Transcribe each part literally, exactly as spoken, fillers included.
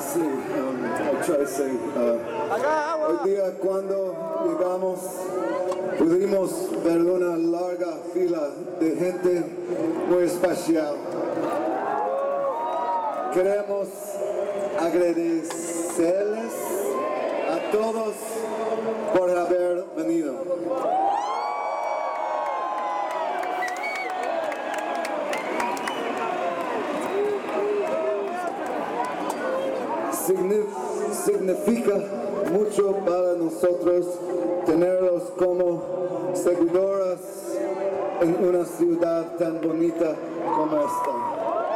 Sí, um, I try to say, uh, hoy día cuando llegamos pudimos ver una larga fila de gente muy especial. Queremos agradecerles a todos por haber venido. Significa mucho para nosotros tenerlos como seguidoras en una ciudad tan bonita como esta.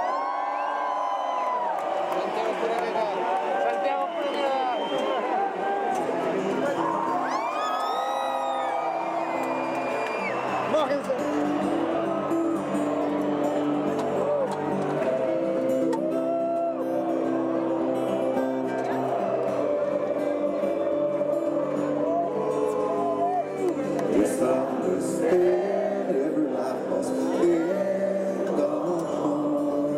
Every life must end on.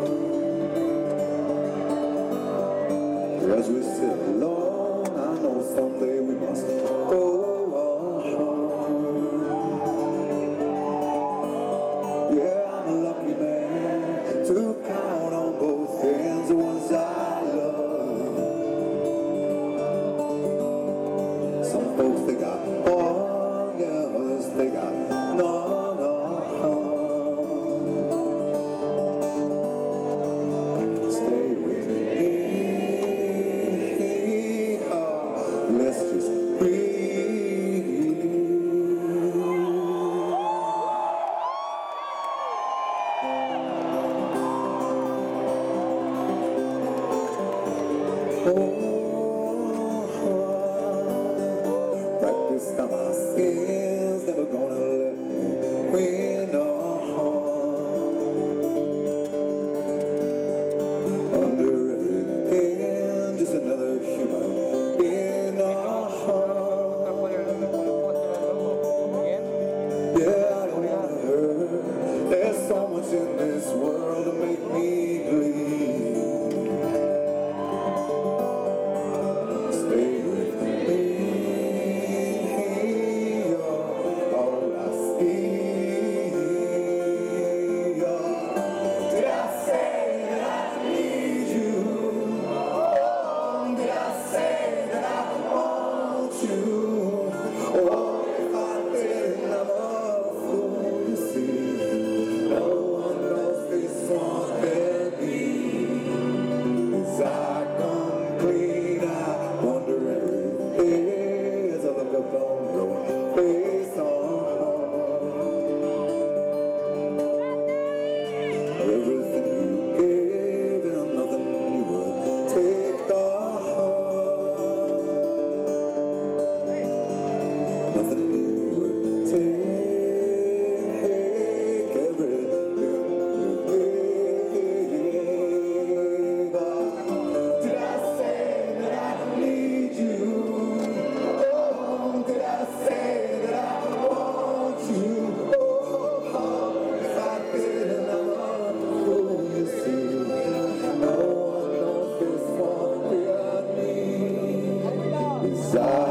As we sit alone, I know someday we must go on. Yeah, I'm a lucky man to count on both hands the ones I love. Some folks they got all, yeah, others they got no, no. Stay with me. Oh, let's just breathe. Oh, practice on my skills, never gonna let me win on. Under everything, just another human being on. Yeah, I don't wanna hurt. There's so much in this world to make me bleed. Stay with me. Desire.